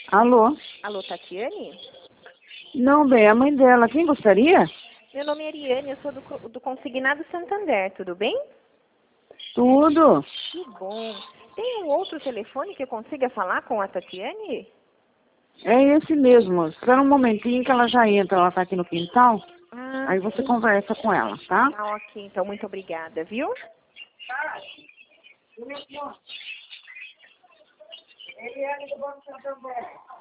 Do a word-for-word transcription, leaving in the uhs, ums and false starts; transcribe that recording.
Alô? Alô, Tatiane? Não, bem, a mãe dela. Quem gostaria? Meu nome é Ariane, eu sou do, co- do Consignado Santander, tudo bem? Tudo. Que bom. Tem um outro telefone que eu consiga falar com a Tatiane? É esse mesmo. Espera um momentinho que ela já entra. Ela tá aqui no quintal. Ah, Aí você conversa com ela, tá? tá ok, então muito obrigada, viu? Eliane do Banco Santander.